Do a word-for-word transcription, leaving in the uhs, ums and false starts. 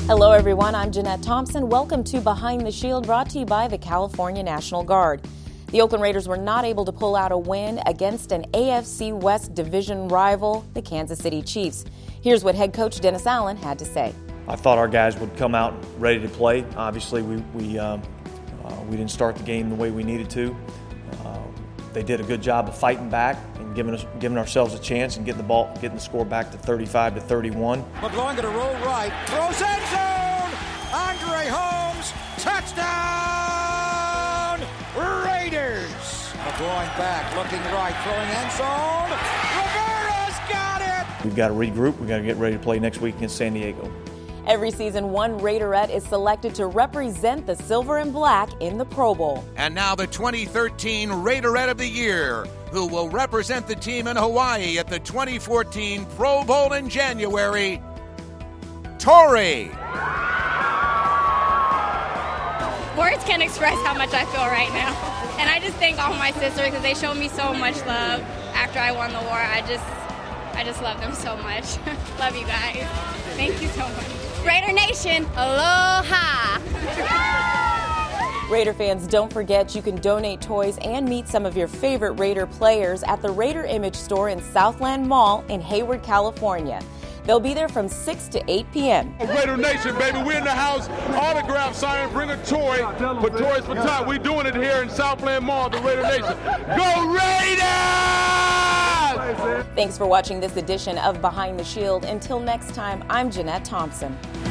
Hello everyone, I'm Jeanette Thompson. Welcome to Behind the Shield, brought to you by the California National Guard. The Oakland Raiders were not able to pull out a win against an A F C West division rival, the Kansas City Chiefs. Here's what head coach Dennis Allen had to say. I thought our guys would come out ready to play. Obviously, we we, um, uh, we didn't start the game the way we needed to. Uh, they did a good job of fighting back and giving us giving ourselves a chance and getting the ball, getting the score back to thirty-five to thirty-one. McGloin going to roll right, throws end zone. Andre Holmes, touchdown, Raiders. McGloin back, looking right, throwing end zone. Rivera's got it. We've got to regroup. We've got to get ready to play next week against San Diego. Every season, one Raiderette is selected to represent the Silver and Black in the Pro Bowl. And now the twenty thirteen Raiderette of the Year, who will represent the team in Hawaii at the twenty fourteen Pro Bowl in January, Tori. Words can't express how much I feel right now. And I just thank all my sisters because they showed me so much love after I won the war. I just, I just love them so much. Love you guys. Thank you so much. Raider Nation, aloha! Raider fans, don't forget you can donate toys and meet some of your favorite Raider players at the Raider Image Store in Southland Mall in Hayward, California. They'll be there from six to eight p.m. Raider Nation, baby, we're in the house. Autograph sign, bring a toy for Toys for Tots. We're doing it here in Southland Mall, the Raider Nation. Go Raiders! Thanks for watching this edition of Behind the Shield. Until next time, I'm Jeanette Thompson.